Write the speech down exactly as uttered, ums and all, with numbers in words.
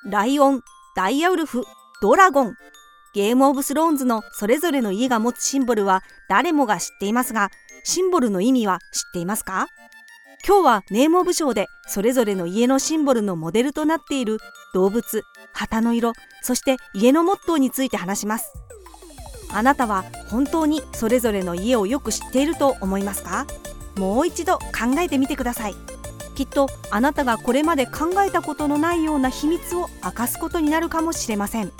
ライオン、ダイヤウルフ、ドラゴン。ゲームオブスローンズのそれぞれの家が持つシンボルは誰もが知っていますが、シンボルの意味は知っていますか？今日はネームオブショーでそれぞれの家のシンボルのモデルとなっている動物、旗の色、そして家のモットーについて話します。あなたは本当にそれぞれの家をよく知っていると思いますか？もう一度考えてみてください。きっとあなたがこれまで考えたことのないような秘密を明かすことになるかもしれません。